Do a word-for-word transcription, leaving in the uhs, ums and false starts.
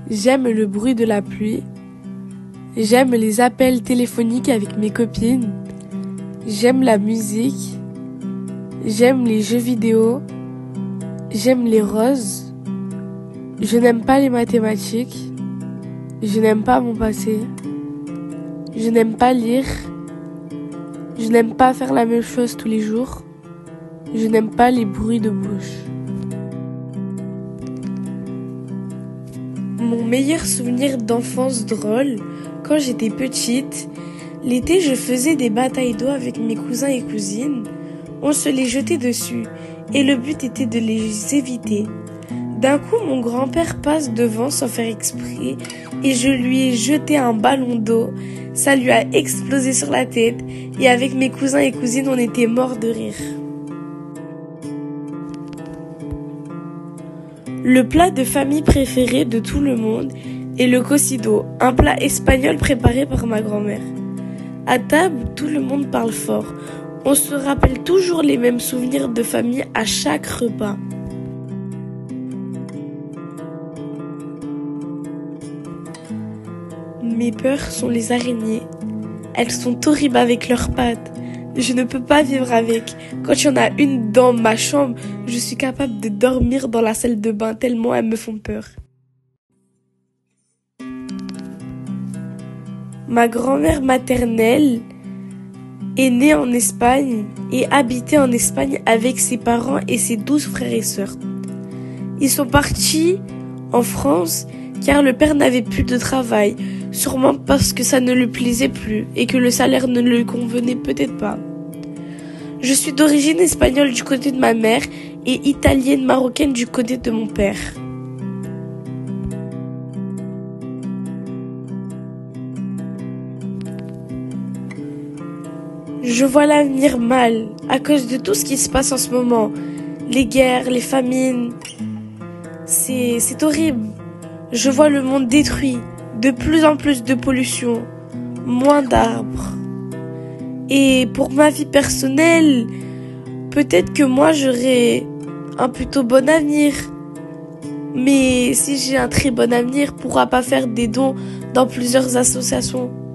J'aime le bruit de la pluie. J'aime les appels téléphoniques avec mes copines. J'aime la musique. J'aime les jeux vidéo. J'aime les roses. Je n'aime pas les mathématiques. Je n'aime pas mon passé. Je n'aime pas lire. Je n'aime pas faire la même chose tous les jours. Je n'aime pas les bruits de bouche. Mon meilleur souvenir d'enfance drôle, quand j'étais petite, l'été je faisais des batailles d'eau avec mes cousins et cousines. On se les jetait dessus et le but était de les éviter. D'un coup, mon grand-père passe devant sans faire exprès et je lui ai jeté un ballon d'eau. Ça lui a explosé sur la tête et avec mes cousins et cousines, on était morts de rire. Le plat de famille préféré de tout le monde est le cocido, un plat espagnol préparé par ma grand-mère. À table, tout le monde parle fort. On se rappelle toujours les mêmes souvenirs de famille à chaque repas. Mes peurs sont les araignées. Elles sont horribles avec leurs pattes. Je ne peux pas vivre avec. Quand il y en a une dans ma chambre, je suis capable de dormir dans la salle de bain tellement elles me font peur. Ma grand-mère maternelle est née en Espagne et habitait en Espagne avec ses parents et ses douze frères et sœurs. Ils sont partis en France car le père n'avait plus de travail, sûrement parce que ça ne lui plaisait plus et que le salaire ne lui convenait peut-être pas. Je suis d'origine espagnole du côté de ma mère et italienne marocaine du côté de mon père. Je vois l'avenir mal à cause de tout ce qui se passe en ce moment. Les guerres, les famines, c'est, c'est horrible. Je vois le monde détruit, de plus en plus de pollution, moins d'arbres. Et pour ma vie personnelle, peut-être que moi j'aurai un plutôt bon avenir. Mais si j'ai un très bon avenir, pourquoi pas faire des dons dans plusieurs associations ?